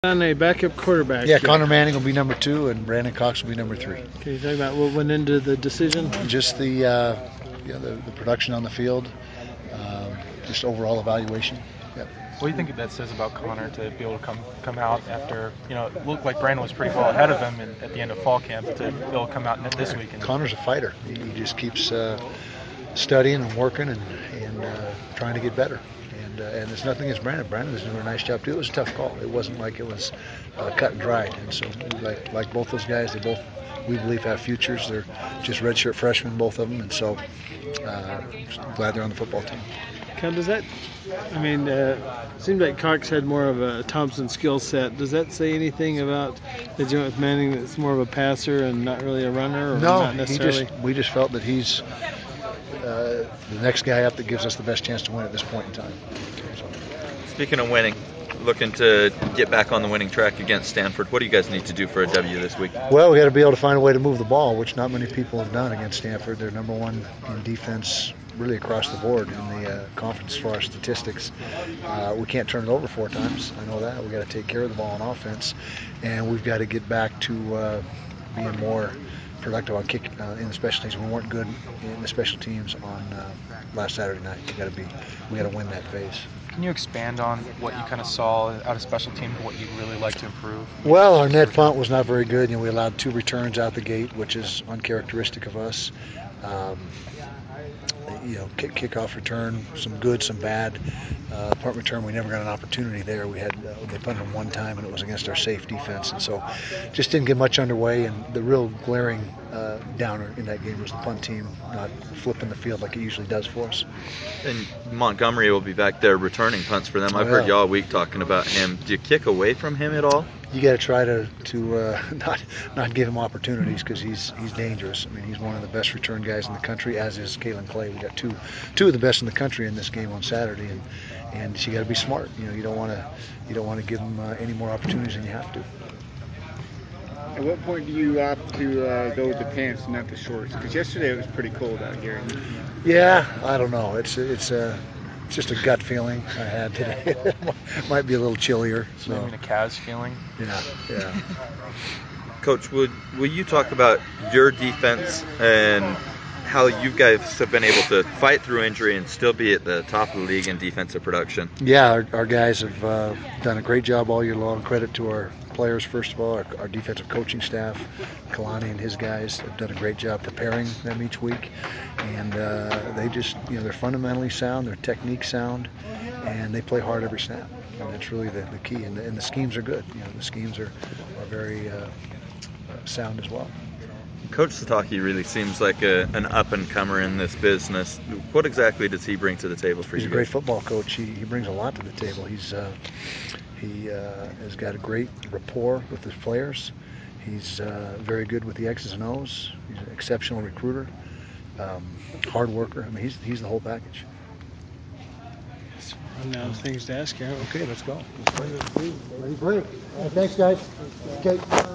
On a backup quarterback. Yeah, Connor Manning will be number 2, and Brandon Cox will be number 3. Can you talk about what went into the decision? Just the production on the field, just overall evaluation. Yep. What do you think that says about Connor to be able to come out after, it looked like Brandon was pretty well ahead of him at the end of fall camp, to be able to come out this week? Connor's a fighter. He just keeps studying and working and trying to get better. And there's nothing against Brandon. Brandon is doing a nice job too. It was a tough call. It wasn't like it was cut and dried. And so, like both those guys, we believe have futures. They're just redshirt freshmen, both of them. And so, glad they're on the football team. Does that? Seems like Cox had more of a Thompson skill set. Does that say anything about that you went with Manning, that's more of a passer and not really a runner? Or no, not necessarily? we just felt that he's the next guy up that gives us the best chance to win at this point in time. So. Speaking of winning, looking to get back on the winning track against Stanford, what do you guys need to do for a W this week? Well, we got to be able to find a way to move the ball, which not many people have done against Stanford. They're number 1 in defense really across the board in the conference as far as statistics. We can't turn it over 4 times. I know that. We got to take care of the ball on offense, and we've got to get back to being more productive on kick in the special teams. We weren't good in the special teams on last Saturday night. We got to win that phase. Can you expand on what you kind of saw out of special teams, what you'd really like to improve? Well, our net punt was not very good. We allowed 2 returns out the gate, which is uncharacteristic of us. Kickoff return, some good, some bad. Punt return, we never got an opportunity there. They punted them 1 time, and it was against our safe defense, and so just didn't get much underway. And the real glaring downer in that game was the punt team not flipping the field like it usually does for us. And Montgomery will be back there returning punts for them. I've heard you all week talking about him. Do you kick away from him at all? You got to try to not give him opportunities, because he's dangerous. He's one of the best return guys in the country, as is Kalen Clay. We got two of the best in the country in this game on Saturday, and you got to be smart. You don't want to give him any more opportunities than you have to. At what point do you opt to go with the pants and not the shorts? Because yesterday it was pretty cold out here. Yeah, I don't know. It's just a gut feeling I had today. It might be a little chillier. So. Maybe a Cavs feeling? Yeah. Coach, will you talk about your defense and how you guys have been able to fight through injury and still be at the top of the league in defensive production? Yeah, our guys have done a great job all year long. Credit to our players, first of all, our defensive coaching staff. Kalani and his guys have done a great job preparing them each week, and they just, they're fundamentally sound, their technique sound, and they play hard every snap, and that's really the key. And the schemes are good. The schemes are very sound as well. Coach Sitake really seems like an up-and-comer in this business. What exactly does he bring to the table for you? He's a great football coach. He brings a lot to the table. He has got a great rapport with his players. He's very good with the X's and O's. He's an exceptional recruiter, hard worker. He's the whole package. Now things to ask you. Okay, let's go. Ready, break. Thanks, guys. Okay.